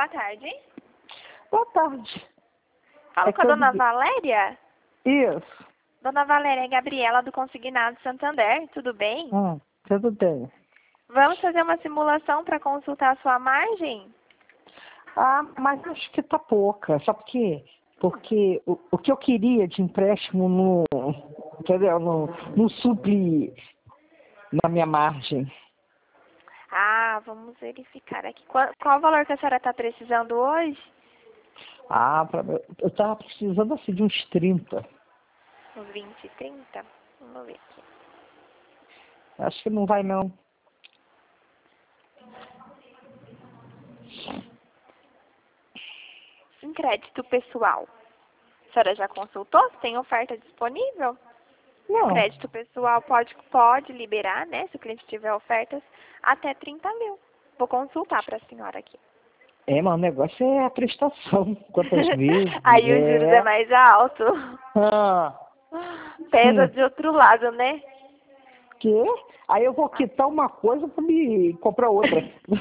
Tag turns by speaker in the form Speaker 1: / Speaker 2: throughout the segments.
Speaker 1: Boa tarde.
Speaker 2: Boa tarde.
Speaker 1: Falo com a dona Valéria?
Speaker 2: Isso.
Speaker 1: Dona Valéria, é Gabriela do Consignado Santander, tudo bem?
Speaker 2: Tudo bem.
Speaker 1: Vamos fazer uma simulação para consultar a sua margem?
Speaker 2: Mas acho que tá pouca. Sabe por quê? Porque o que eu queria de empréstimo entendeu? Não supre na minha margem.
Speaker 1: Vamos verificar aqui. Qual o valor que a senhora está precisando hoje?
Speaker 2: Eu tava precisando assim de uns 30.
Speaker 1: Uns 20, 30? Vamos ver aqui.
Speaker 2: Acho que não vai não.
Speaker 1: Em crédito pessoal, a senhora já consultou se tem oferta disponível?
Speaker 2: Não.
Speaker 1: Crédito pessoal pode liberar, né? Se o cliente tiver ofertas, até 30 mil. Vou consultar para a senhora aqui.
Speaker 2: Mas o negócio é a prestação. Quantas vezes?
Speaker 1: Aí os juros é mais alto. Pesa de outro lado, né?
Speaker 2: Quê? Aí eu vou quitar uma coisa para me comprar outra.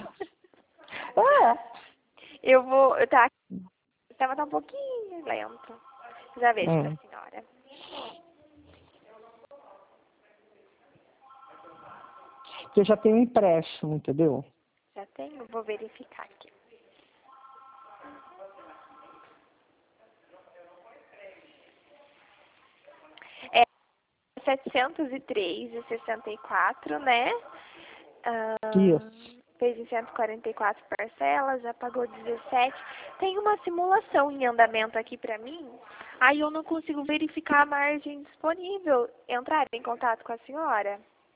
Speaker 1: Eu vou... Tá um pouquinho lento. Já vejo para a senhora.
Speaker 2: Eu já tenho um empréstimo, entendeu?
Speaker 1: Já tenho? Vou verificar aqui. É 703,64, né?
Speaker 2: Isso.
Speaker 1: Fez em 144 parcelas, já pagou 17. Tem uma simulação em andamento aqui para mim. Aí eu não consigo verificar a margem disponível. Entrar em contato com a senhora?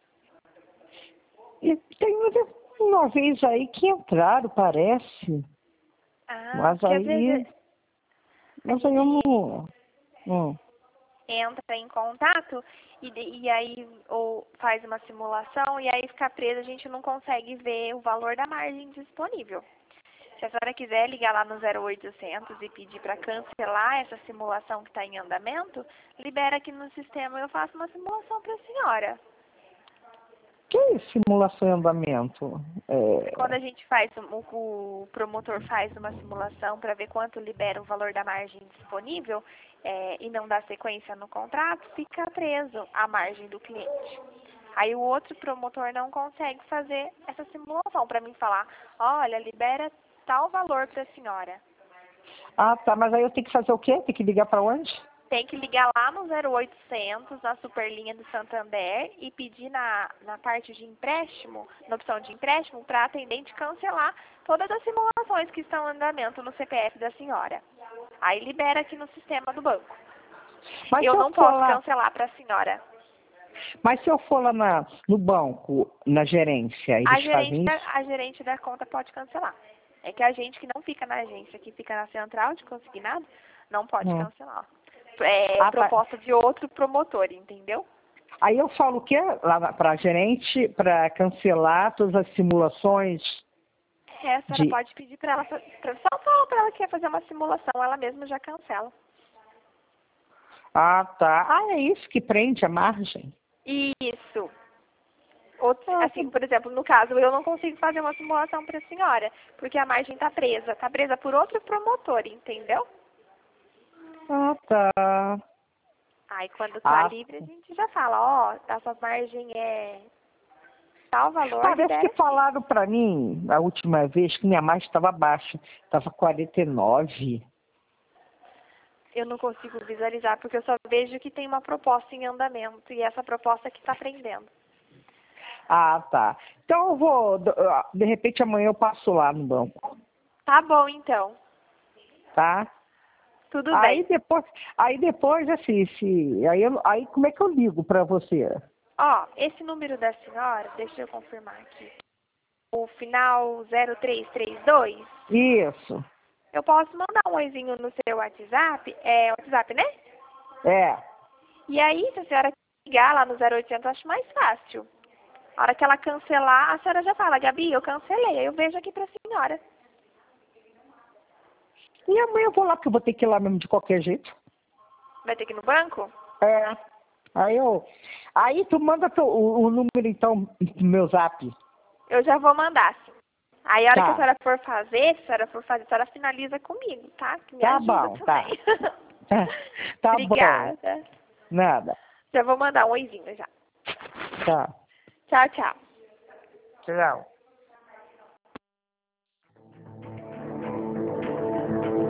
Speaker 2: E tem uma vez aí que entraram, parece. Mas
Speaker 1: Porque às
Speaker 2: aí...
Speaker 1: vezes
Speaker 2: Mas aí eu não...
Speaker 1: entra em contato e aí ou faz uma simulação e aí fica presa, a gente não consegue ver o valor da margem disponível. Se a senhora quiser ligar lá no 0800 e pedir para cancelar essa simulação que está em andamento, libera aqui no sistema e eu faço uma simulação para a senhora.
Speaker 2: Que é simulação em andamento?
Speaker 1: Quando a gente faz, o promotor faz uma simulação para ver quanto libera o valor da margem disponível e não dá sequência no contrato, fica preso à margem do cliente. Aí o outro promotor não consegue fazer essa simulação para mim falar, olha, libera tal valor para a senhora.
Speaker 2: Tá, mas aí eu tenho que fazer o quê? Tem que ligar para onde?
Speaker 1: Tem que ligar lá no 0800, na Superlinha do Santander, e pedir na parte de empréstimo, na opção de empréstimo, para a atendente cancelar todas as simulações que estão em andamento no CPF da senhora. Aí libera aqui no sistema do banco.
Speaker 2: Mas
Speaker 1: eu não posso cancelar para a senhora.
Speaker 2: Mas se eu for lá no banco, na gerência, eles fazem isso?
Speaker 1: A gerente da conta pode cancelar. É que a gente que não fica na agência, que fica na central de consignado, não pode cancelar. Proposta de outro promotor, entendeu?
Speaker 2: Aí eu falo o quê? Lá para a gerente, para cancelar todas as simulações?
Speaker 1: A senhora pode pedir para ela, só falar para ela que quer fazer uma simulação, ela mesma já cancela.
Speaker 2: Tá. É isso que prende a margem?
Speaker 1: Isso. Assim, por exemplo, no caso, eu não consigo fazer uma simulação para a senhora, porque a margem está presa por outro promotor, entendeu?
Speaker 2: Tá.
Speaker 1: Aí quando tá livre, a gente já fala, essa margem é tal valor.
Speaker 2: Parece que falaram para mim, a última vez, que minha margem estava baixa, estava 49.
Speaker 1: Eu não consigo visualizar, porque eu só vejo que tem uma proposta em andamento, e essa proposta que está prendendo.
Speaker 2: Tá. Então eu vou, de repente amanhã eu passo lá no banco.
Speaker 1: Tá bom, então.
Speaker 2: Tá?
Speaker 1: Tudo bem.
Speaker 2: Aí depois assim, aí como é que eu ligo para você?
Speaker 1: Esse número da senhora, deixa eu confirmar aqui. O final 0332?
Speaker 2: Isso.
Speaker 1: Eu posso mandar um oizinho no seu WhatsApp? É WhatsApp, né? E aí, se a senhora ligar lá no 0800, eu acho mais fácil. A hora que ela cancelar, a senhora já fala, Gabi, eu cancelei. Aí eu vejo aqui pra senhora.
Speaker 2: E amanhã eu vou lá, porque eu vou ter que ir lá mesmo de qualquer jeito.
Speaker 1: Vai ter que ir no banco?
Speaker 2: Aí tu manda o número, então, no meu zap.
Speaker 1: Eu já vou mandar, sim. Aí a hora que a
Speaker 2: Tá.
Speaker 1: senhora for fazer, se a senhora for fazer, a senhora finaliza comigo, tá? Que me
Speaker 2: Tá
Speaker 1: ajuda
Speaker 2: bom, tá.
Speaker 1: também.
Speaker 2: Tá
Speaker 1: Obrigada.
Speaker 2: bom. Nada.
Speaker 1: Já vou mandar um oizinho já.
Speaker 2: Tá.
Speaker 1: Tchau, tchau.
Speaker 2: Tchau.